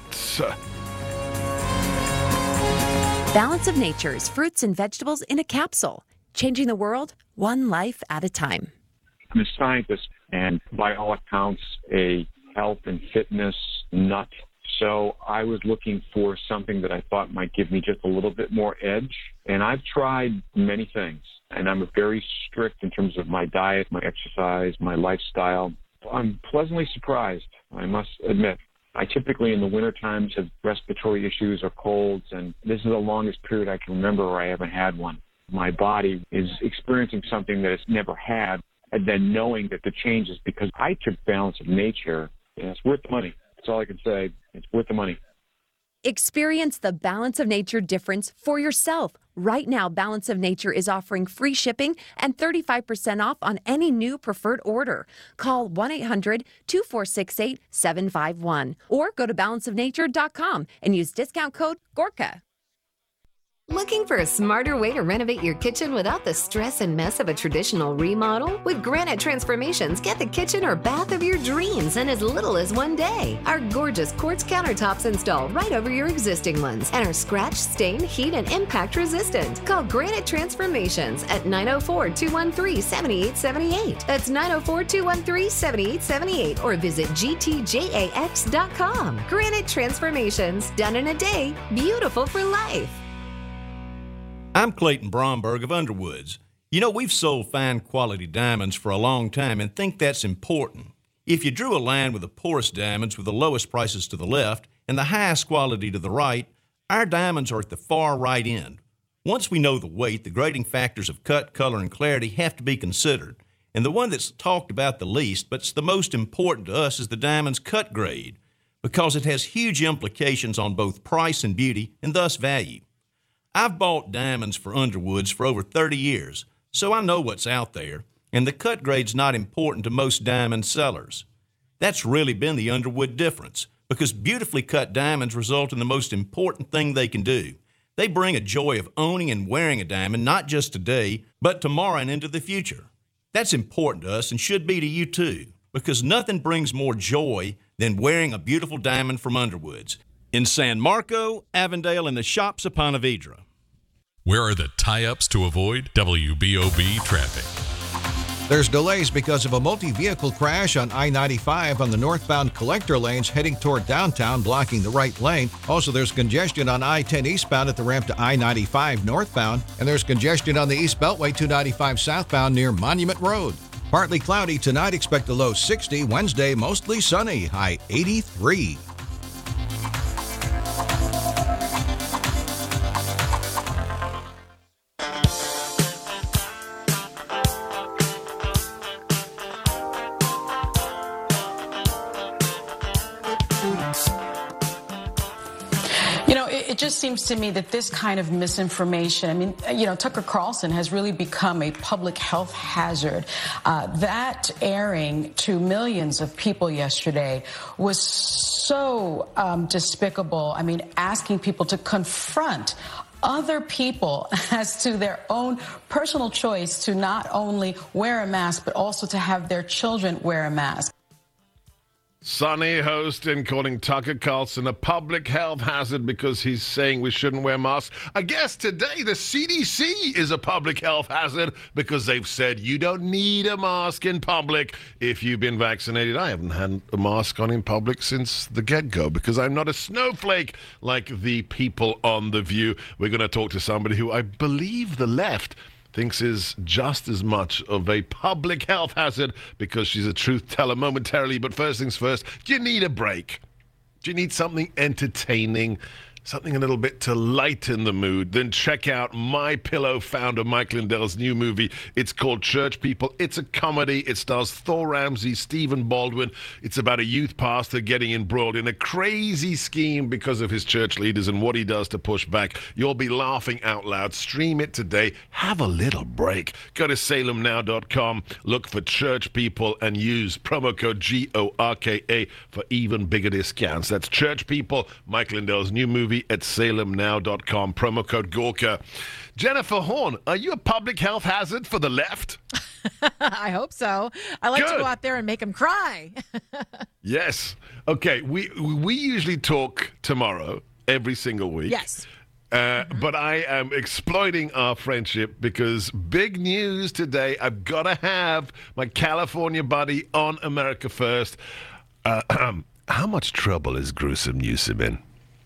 Balance of Nature's fruits and vegetables in a capsule. Changing the world, one life at a time. I'm a scientist and by all accounts a health and fitness nut. So I was looking for something that I thought might give me just a little bit more edge. And I've tried many things. And I'm very strict in terms of my diet, my exercise, my lifestyle. I'm pleasantly surprised, I must admit. I typically in the winter times have respiratory issues or colds, and this is the longest period I can remember where I haven't had one. My body is experiencing something that it's never had, and then knowing that the change is because I took Balance of Nature, and it's worth the money. That's all I can say. It's worth the money. Experience the Balance of Nature difference for yourself. Right now, Balance of Nature is offering free shipping and thirty-five percent off on any new preferred order. Call one eight hundred, two four six eight, seven five one or go to balance of nature dot com and use discount code Gorka. Looking for a smarter way to renovate your kitchen without the stress and mess of a traditional remodel? With Granite Transformations, get the kitchen or bath of your dreams in as little as one day. Our gorgeous quartz countertops install right over your existing ones and are scratch, stain, heat, and impact resistant. Call Granite Transformations at nine oh four, two one three, seven eight seven eight. That's nine oh four, two one three, seven eight seven eight or visit G T J A X dot com. Granite Transformations, done in a day, beautiful for life. I'm Clayton Bromberg of Underwoods. You know, we've sold fine quality diamonds for a long time and think that's important. If you drew a line with the poorest diamonds with the lowest prices to the left and the highest quality to the right, our diamonds are at the far right end. Once we know the weight, the grading factors of cut, color, and clarity have to be considered. And the one that's talked about the least, but it's the most important to us, is the diamond's cut grade, because it has huge implications on both price and beauty, and thus value. I've bought diamonds for Underwoods for over thirty years, so I know what's out there, and the cut grade's not important to most diamond sellers. That's really been the Underwood difference, because beautifully cut diamonds result in the most important thing they can do. They bring a joy of owning and wearing a diamond, not just today, but tomorrow and into the future. That's important to us and should be to you too, because nothing brings more joy than wearing a beautiful diamond from Underwoods. In San Marco, Avondale, and the shops of Ponte Vedra. Where are the tie-ups to avoid W B O B traffic? There's delays because of a multi-vehicle crash on I ninety-five on the northbound collector lanes heading toward downtown, blocking the right lane. Also, there's congestion on I ten eastbound at the ramp to I ninety-five northbound, and there's congestion on the East Beltway two ninety-five southbound near Monument Road. Partly cloudy tonight, expect a low sixty. Wednesday, mostly sunny, high eighty-three. It just seems to me that this kind of misinformation, I mean, you know, Tucker Carlson has really become a public health hazard. Uh, that airing to millions of people yesterday was so um, despicable. I mean, asking people to confront other people as to their own personal choice to not only wear a mask, but also to have their children wear a mask. Sunny hosting, calling Tucker Carlson a public health hazard because he's saying we shouldn't wear masks. I guess today the C D C is a public health hazard because they've said you don't need a mask in public if you've been vaccinated. I haven't had a mask on in public since the get-go because I'm not a snowflake like the people on The View. We're going to talk to somebody who I believe the left thinks is just as much of a public health hazard because she's a truth teller momentarily. But first things first, do you need a break? Do you need something entertaining? Something a little bit to lighten the mood? Then check out MyPillow founder Mike Lindell's new movie. It's called Church People. It's a comedy. It stars Thor Ramsey, Stephen Baldwin. It's about a youth pastor getting embroiled in a crazy scheme because of his church leaders and what he does to push back. You'll be laughing out loud. Stream it today. Have a little break. Go to salem now dot com. Look for Church People and use promo code G O R K A for even bigger discounts. That's Church People, Mike Lindell's new movie at salem now dot com. Promo code Gorka. Jennifer Horn, are you a public health hazard for the left? I hope so. I like Good. to go out there and make them cry. Yes. Okay, we we usually talk tomorrow every single week. Yes. Uh, Mm-hmm. But I am exploiting our friendship because big news today. I've got to have my California buddy on America First. Uh, how much trouble is Gruesome Newsom in?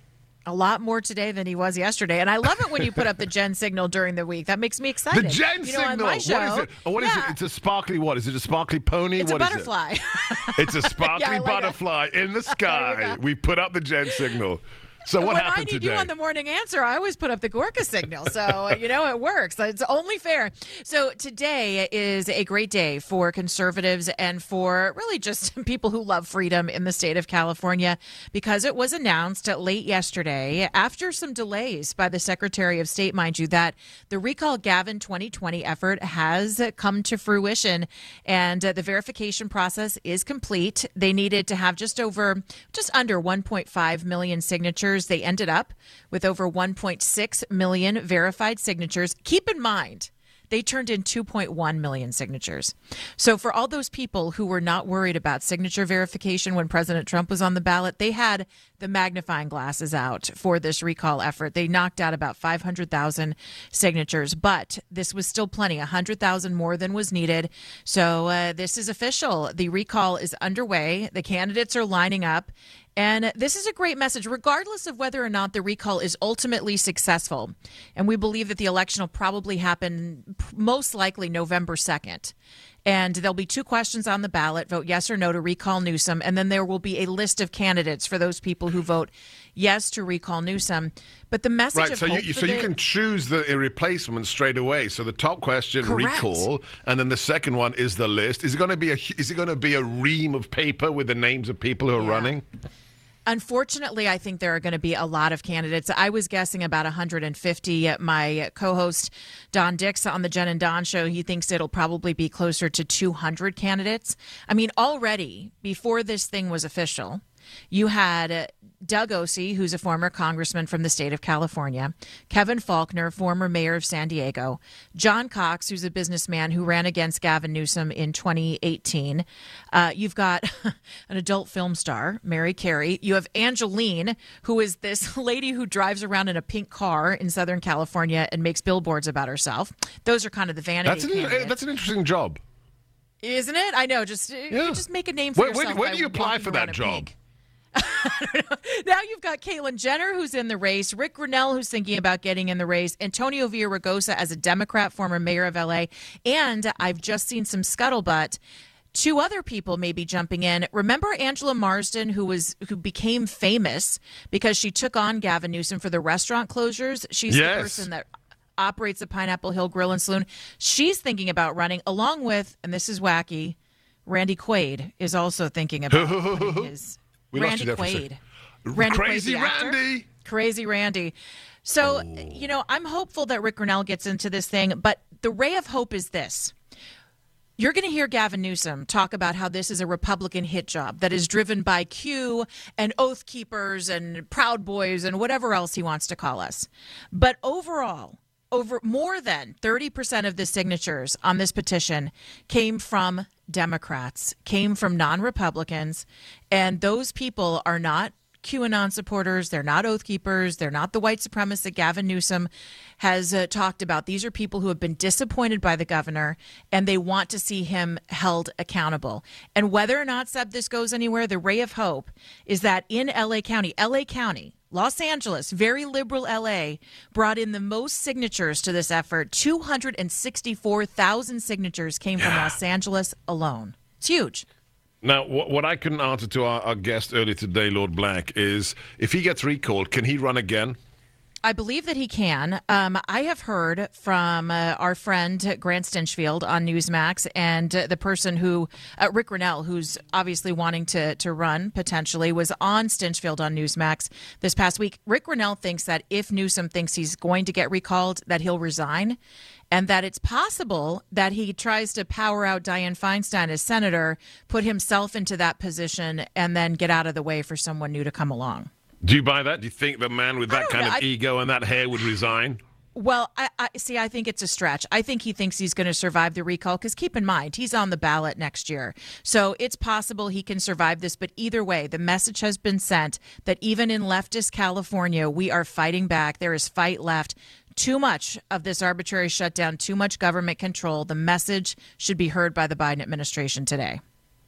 A lot more today than he was yesterday. And I love it when you put up the Gen signal during the week. That makes me excited. The Gen you know, signal. On my show, what is it? Oh, what yeah, is it? It's a sparkly what? Is it a sparkly pony? It's What a is butterfly. it? It's a sparkly Yeah, I like butterfly in the sky. We put up the Gen signal. So what when happened I need today? you on the morning answer, I always put up the Gorka signal. So, you know, it works. It's only fair. So today is a great day for conservatives and for really just people who love freedom in the state of California because it was announced late yesterday after some delays by the Secretary of State, mind you, that the Recall Gavin twenty twenty effort has come to fruition and uh, the verification process is complete. They needed to have just over, just under one point five million signatures. They ended up with over one point six million verified signatures. Keep in mind, they turned in two point one million signatures. So for all those people who were not worried about signature verification when President Trump was on the ballot, they had the magnifying glasses out for this recall effort. They knocked out about five hundred thousand signatures, but this was still plenty, one hundred thousand more than was needed. So uh, this is official. The recall is underway. The candidates are lining up. And this is a great message, regardless of whether or not the recall is ultimately successful. And we believe that the election will probably happen most likely November second. And there'll be two questions on the ballot, vote yes or no to recall Newsom. And then there will be a list of candidates for those people who vote yes to recall Newsom. But the message Right, of so hope you for so the- you can choose the replacement straight away. So the top question, Correct. recall, and then the second one is the list. Is it going to be a is it going to be a ream of paper with the names of people who are Yeah. running? Unfortunately, I think there are going to be a lot of candidates. I was guessing about one hundred fifty. My co-host, Don Dix, on the Jen and Don show, he thinks it'll probably be closer to two hundred candidates. I mean, already, before this thing was official, you had Doug Osee, who's a former congressman from the state of California, Kevin Faulconer, former mayor of San Diego, John Cox, who's a businessman who ran against Gavin Newsom in twenty eighteen. Uh, you've got an adult film star, Mary Carey. You have Angeline, who is this lady who drives around in a pink car in Southern California and makes billboards about herself. Those are kind of the vanity That's an candidates. that's an interesting job. Isn't it? I know. Just, Yeah. just make a name for Where, yourself. where, where by do you apply walking for around that in job? pink. Now you've got Caitlyn Jenner, who's in the race, Rick Grinnell, who's thinking about getting in the race, Antonio Villaraigosa as a Democrat, former mayor of L A, and I've just seen some scuttlebutt. Two other people may be jumping in. Remember Angela Marsden, who was who became famous because she took on Gavin Newsom for the restaurant closures? She's Yes. the person that operates the Pineapple Hill Grill and Saloon. She's thinking about running, along with, and this is wacky, Randy Quaid is also thinking about putting his... We lost Randy you there for a Quaid. second. Randy Crazy Quaid, the actor. Randy. Crazy Randy. So, you know, I'm hopeful that Rick Grenell gets into this thing, but the ray of hope is this. You're going to hear Gavin Newsom talk about how this is a Republican hit job that is driven by Q and Oath Keepers and Proud Boys and whatever else he wants to call us. But overall, over more than thirty percent of the signatures on this petition came from Democrats, came from non-Republicans, and those people are not QAnon supporters. They're not Oath Keepers. They're not the white supremacists that Gavin Newsom has uh, talked about. These are people who have been disappointed by the governor, and they want to see him held accountable. And whether or not, Seb, this goes anywhere, the ray of hope is that in L A County, L A County, Los Angeles, very liberal L A, brought in the most signatures to this effort. two hundred sixty-four thousand signatures came from Los Angeles alone. It's huge. Now, what, what I couldn't answer to our, our guest earlier today, Lord Black, is if he gets recalled, can he run again? I believe that he can. Um, I have heard from uh, our friend Grant Stinchfield on Newsmax and uh, the person who, uh, Rick Grenell, who's obviously wanting to, to run potentially, was on Stinchfield on Newsmax this past week. Rick Grenell thinks that if Newsom thinks he's going to get recalled, that he'll resign, and that it's possible that he tries to power out Dianne Feinstein as senator, put himself into that position, and then get out of the way for someone new to come along. Do you buy that? Do you think the man with that kind know. of I, ego and that hair would resign? Well, I, I see. I think it's a stretch. I think he thinks he's going to survive the recall because keep in mind, he's on the ballot next year. So it's possible he can survive this. But either way, the message has been sent that even in leftist California, we are fighting back. There is fight left. Too much of this arbitrary shutdown, too much government control. The message should be heard by the Biden administration today.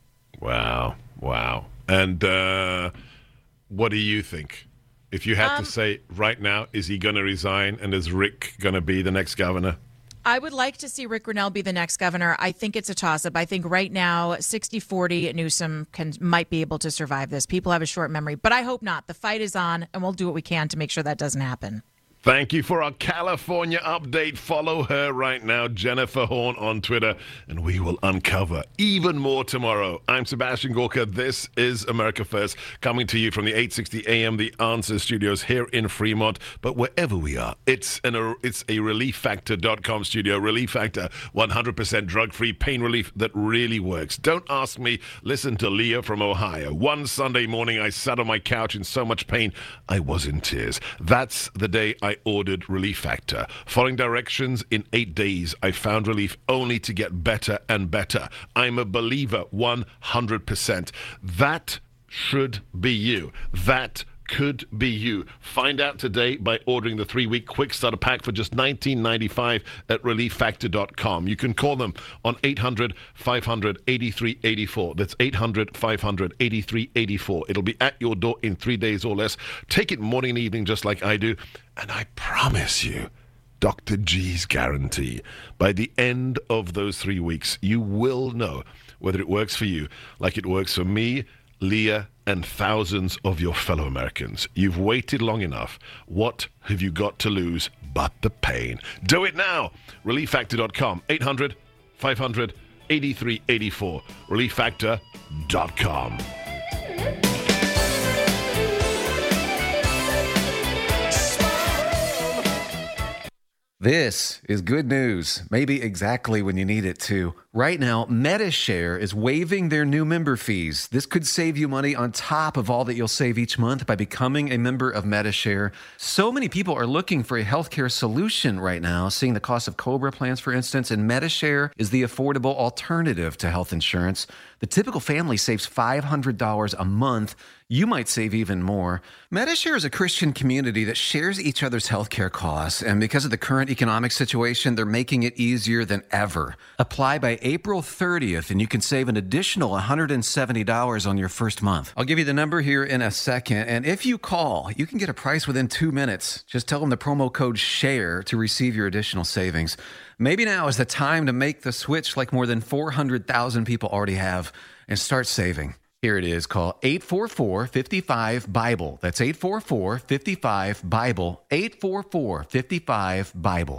Wow. Wow. And uh, what do you think? If you had um, to say right now, is he going to resign and is Rick going to be the next governor? I would like to see Rick Grenell be the next governor. I think it's a toss-up. I think right now, sixty forty, Newsom can might be able to survive this. People have a short memory, but I hope not. The fight is on, and we'll do what we can to make sure that doesn't happen. Thank you for our California update. Follow her right now, Jennifer Horn, on Twitter, and we will uncover even more tomorrow. I'm Sebastian Gorka. This is America First, coming to you from the eight sixty A M The Answer Studios here in Fremont. But wherever we are, it's an it's a relief factor dot com studio. Relief Factor, one hundred percent drug-free pain relief that really works. Don't ask me. Listen to Leah from Ohio. One Sunday morning, I sat on my couch in so much pain, I was in tears. That's the day I I ordered Relief Factor. Following directions, in eight days, I found relief only to get better and better. I'm a believer, one hundred percent. That should be you. That could be you. Find out today by ordering the three-week quick starter pack for just nineteen ninety-five at relief factor dot com. You can call them on eight hundred, five hundred, eighty-three eighty-four. That's eight hundred, five hundred, eighty-three eighty-four. It'll be at your door in three days or less. Take it morning and evening just like I do. And I promise you, Doctor G's guarantee, by the end of those three weeks, you will know whether it works for you like it works for me, Leah, and thousands of your fellow Americans. You've waited long enough. What have you got to lose but the pain? Do it now. relief factor dot com. eight hundred, five hundred, eighty-three eighty-four. relief factor dot com. This is good news, maybe exactly when you need it to. Right now, Medi-Share is waiving their new member fees. This could save you money on top of all that you'll save each month by becoming a member of Medi-Share. So many people are looking for a healthcare solution right now, seeing the cost of COBRA plans, for instance, and Medi-Share is the affordable alternative to health insurance. The typical family saves five hundred dollars a month. You might save even more. Medi-Share is a Christian community that shares each other's healthcare costs, and because of the current economic situation, they're making it easier than ever. Apply by April thirtieth, and you can save an additional one hundred seventy dollars on your first month. I'll give you the number here in a second, and if you call, you can get a price within two minutes. Just tell them the promo code SHARE to receive your additional savings. Maybe now is the time to make the switch like more than four hundred thousand people already have and start saving. Here it is. Call eight four four, five five, BIBLE. That's eight four four, five five, BIBLE. eight four four, five five, BIBLE.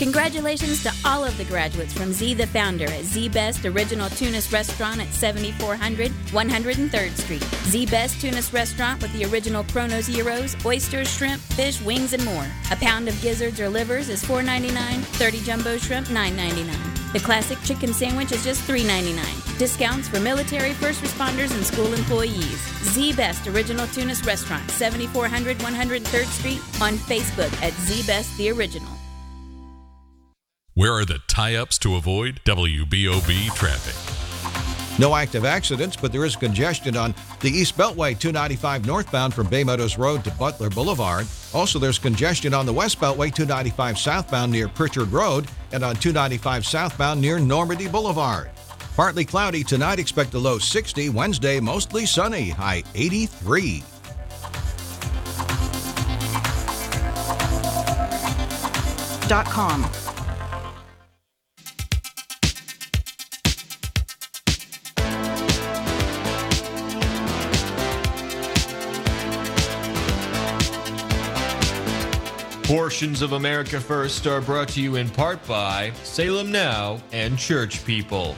Congratulations to all of the graduates from Z the Founder at Z Best Original Tunis Restaurant at seventy-four hundred one hundred third Street. Z Best Tunis Restaurant with the original Kronos gyros, oysters, shrimp, fish, wings, and more. A pound of gizzards or livers is four ninety-nine, thirty jumbo shrimp nine ninety-nine. The classic chicken sandwich is just three ninety-nine. Discounts for military, first responders, and school employees. Z Best Original Tunis Restaurant, seventy-four hundred one hundred third Street, on Facebook at Z Best The Original. Where are the tie-ups to avoid W B O B traffic? No active accidents, but there is congestion on the East Beltway two ninety-five northbound from Bay Meadows Road to Butler Boulevard. Also, there's congestion on the West Beltway two ninety-five southbound near Pritchard Road and on two ninety-five southbound near Normandy Boulevard. Partly cloudy tonight, expect a low sixty. Wednesday, mostly sunny, high eighty-three. Dot com. Portions of America First are brought to you in part by Salem Now and Church People.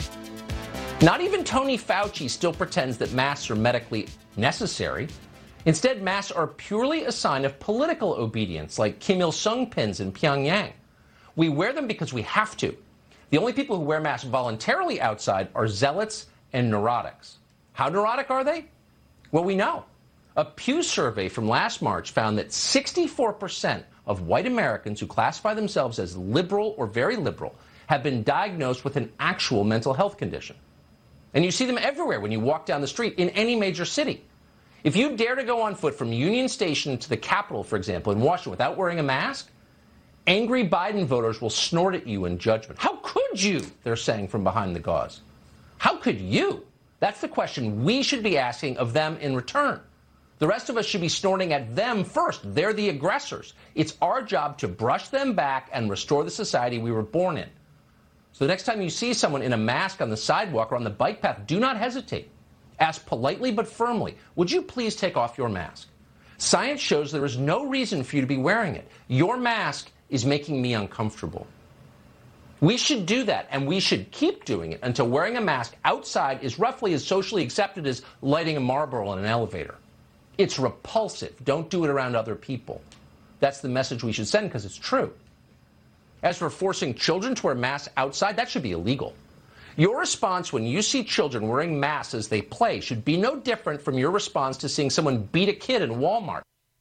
Not even Tony Fauci still pretends that masks are medically necessary. Instead, masks are purely a sign of political obedience, like Kim Il-sung pins in Pyongyang. We wear them because we have to. The only people who wear masks voluntarily outside are zealots and neurotics. How neurotic are they? Well, we know. A Pew survey from last March found that sixty-four percent of white Americans who classify themselves as liberal or very liberal have been diagnosed with an actual mental health condition. And you see them everywhere when you walk down the street in any major city. If you dare to go on foot from Union Station to the Capitol, for example, in Washington without wearing a mask, angry Biden voters will snort at you in judgment. How could you? They're saying from behind the gauze. How could you? That's the question we should be asking of them in return. The rest of us should be snorting at them first. They're the aggressors. It's our job to brush them back and restore the society we were born in. So the next time you see someone in a mask on the sidewalk or on the bike path, do not hesitate. Ask politely but firmly, would you please take off your mask? Science shows there is no reason for you to be wearing it. Your mask is making me uncomfortable. We should do that, and we should keep doing it until wearing a mask outside is roughly as socially accepted as lighting a Marlboro in an elevator. It's repulsive. Don't do it around other people. That's the message we should send because it's true. As for forcing children to wear masks outside, that should be illegal. Your response when you see children wearing masks as they play should be no different from your response to seeing someone beat a kid in Walmart.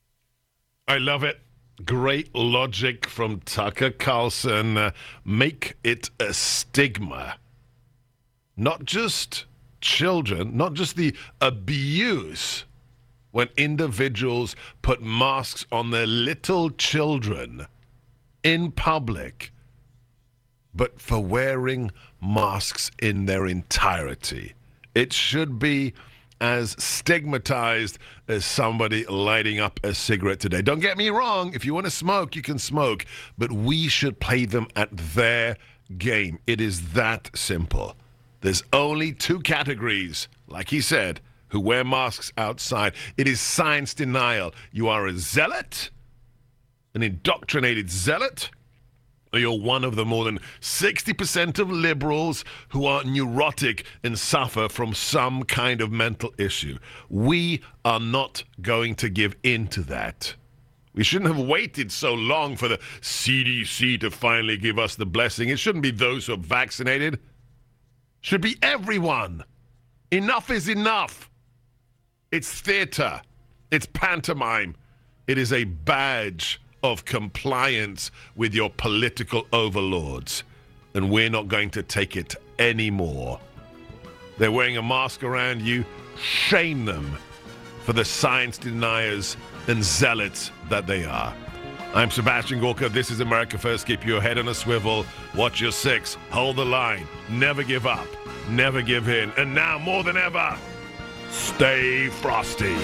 I love it. Great logic from Tucker Carlson. Uh, make it a stigma. Not just children, not just the abuse when individuals put masks on their little children in public, but for wearing masks in their entirety. It should be as stigmatized as somebody lighting up a cigarette today. Don't get me wrong, if you want to smoke, you can smoke, but we should play them at their game. It is that simple. There's only two categories, like he said, who wear masks outside. It is science denial. You are a zealot, an indoctrinated zealot, or you're one of the more than sixty percent of liberals who are neurotic and suffer from some kind of mental issue. We are not going to give in to that. We shouldn't have waited so long for the C D C to finally give us the blessing. It shouldn't be those who are vaccinated. It should be everyone. Enough is enough. It's theater. It's pantomime. It is a badge of compliance with your political overlords. And we're not going to take it anymore. They're wearing a mask around you. Shame them for the science deniers and zealots that they are. I'm Sebastian Gorka. This is America First. Keep your head on a swivel. Watch your six. Hold the line. Never give up. Never give in. And now more than ever, stay frosty.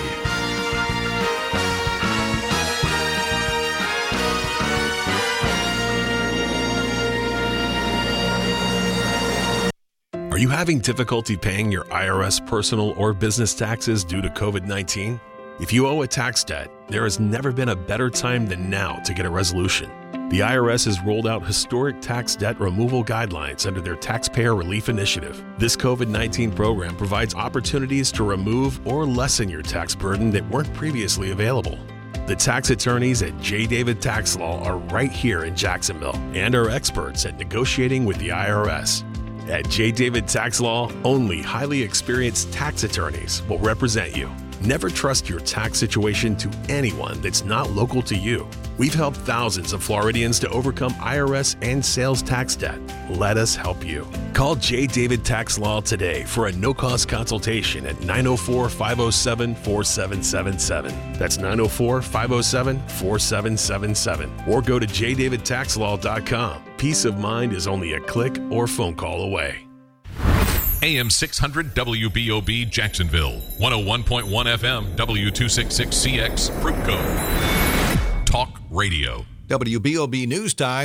Are you having difficulty paying your I R S personal or business taxes due to COVID nineteen? If you owe a tax debt, there has never been a better time than now to get a resolution. The I R S has rolled out historic tax debt removal guidelines under their Taxpayer Relief Initiative. This COVID nineteen program provides opportunities to remove or lessen your tax burden that weren't previously available. The tax attorneys at J. David Tax Law are right here in Jacksonville and are experts at negotiating with the I R S. At J. David Tax Law, only highly experienced tax attorneys will represent you. Never trust your tax situation to anyone that's not local to you. We've helped thousands of Floridians to overcome I R S and sales tax debt. Let us help you. Call J. David Tax Law today for a no-cost consultation at nine oh four, five oh seven, four seven seven seven. That's nine oh four, five oh seven, four seven seven seven. Or go to j david tax law dot com. Peace of mind is only a click or phone call away. A M six hundred W B O B Jacksonville, one oh one point one F M W two sixty-six C X Fruitco. Talk Radio. W B O B News Time.